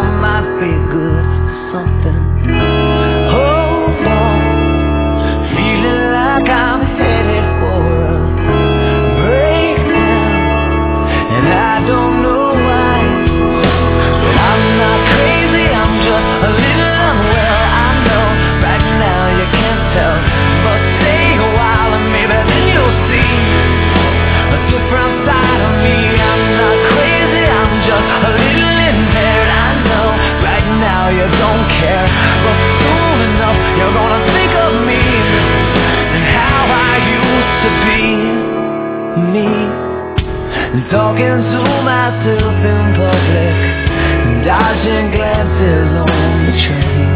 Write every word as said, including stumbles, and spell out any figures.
might be good for something. Hold on, feeling like I'm headed for a breakdown, and I don't know why. But I'm not crazy, I'm just a little unwell. I know right now you can't tell, but take a while and maybe then you'll see a different side of me. I'm not crazy, I'm just a little impaired. I know right now you don't care, but soon enough you're gonna think of me and how I used to be me. Talking to myself in public, dodging glances on the train.